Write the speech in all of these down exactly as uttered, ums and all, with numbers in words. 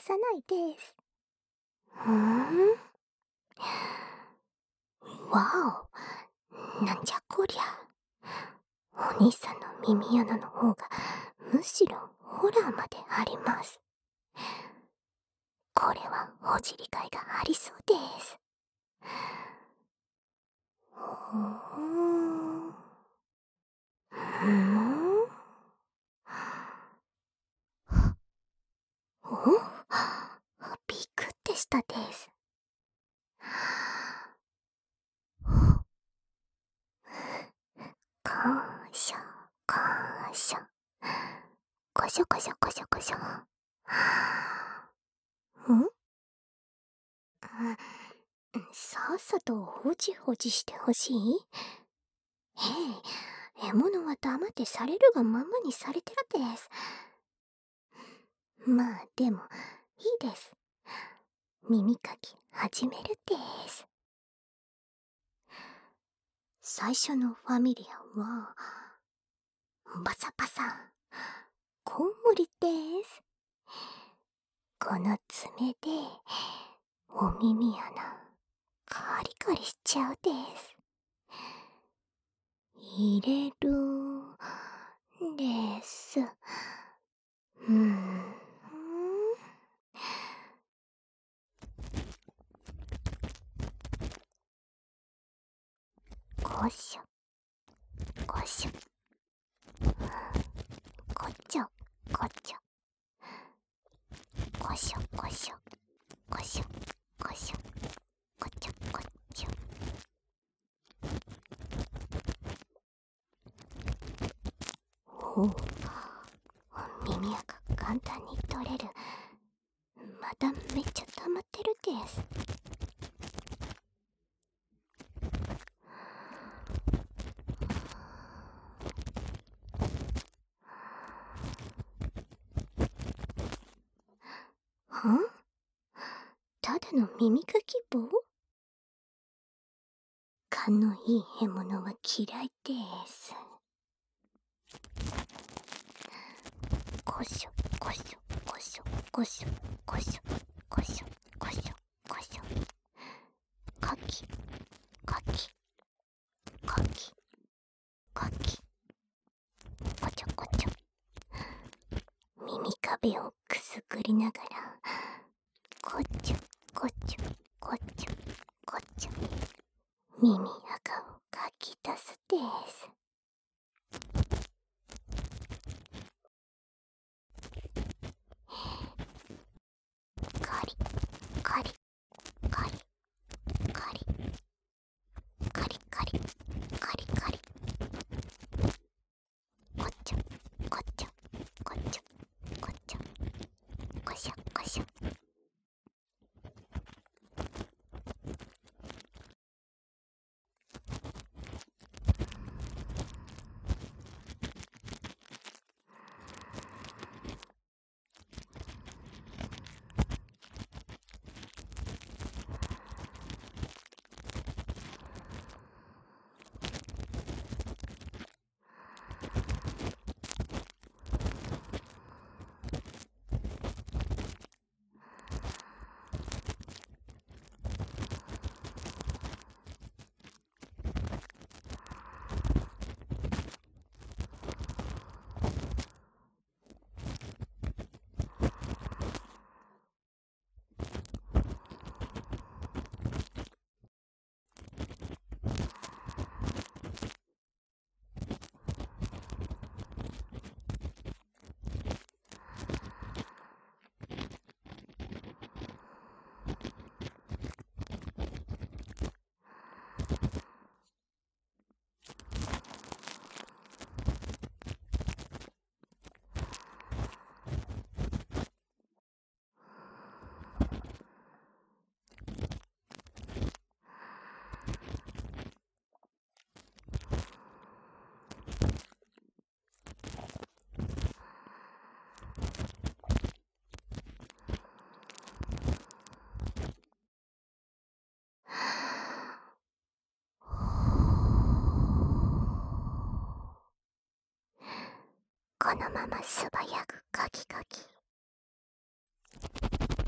さないです。ふーん。わお、なんじゃこりゃ。お兄さんの耳穴の方がむしろホラーまであります。これはほじりがいがありそうです。ふーん。ふーん。おびっくってしたです。こーしょ、こーしょ。こしょこしょこしょこしょ。んさっさとほじほじしてほしい？ええ、獲物は黙ってされるがままにされてるです。まあでも、いいです。耳かき始めるです。最初のファミリアは、バサバサ、コウモリです。この爪で、お耳穴、カリカリしちゃうです。入れる、です。うーん。こしょ、こしょ。こちょ、こちょ。こしょ、こしょ、こしょ、こしょ。こちょ、こちょ。おう、耳垢簡単に取れる。まだめっちゃ溜まってるです。はん？ただの耳かき棒？勘のいい獲物は嫌いです。こしょ、こしょ、こしょ、こしょ、こしょ、こしょ、こしょ、こしょ。かき、かき、かき、かき。こちょこちょ。耳壁をくすぐりながら、こちょ、こちょ、こちょ、こちょ。耳垢をかき出すです。カリ、カリ、カリ、カリ、カリカリ、カリカリ。こちょ、こちょ、こちょ、こちょ。こしょ、こしょ。このまま素早くカキカキ。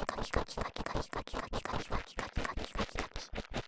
キカキカキカキカキカキカキカキカキカキカキカキカキ。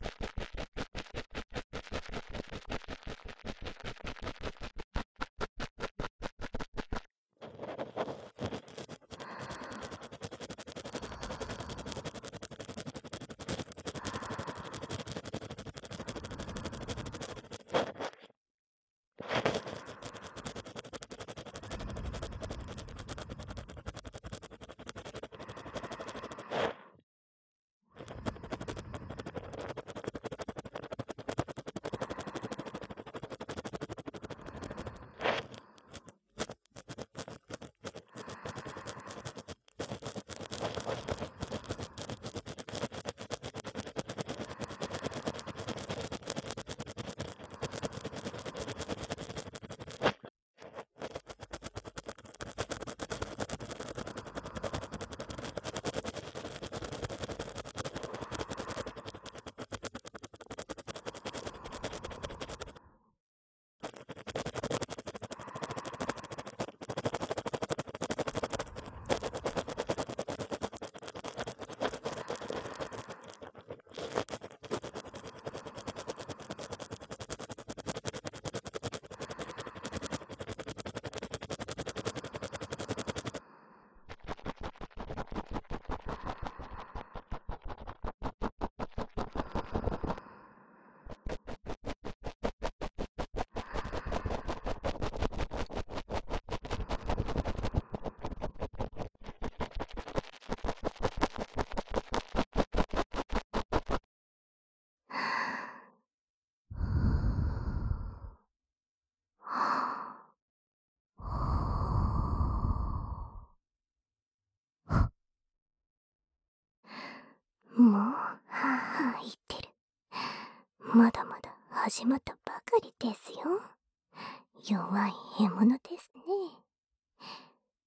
もう、はぁはぁ言ってる。まだまだ始まったばかりですよ。弱い獲物ですね。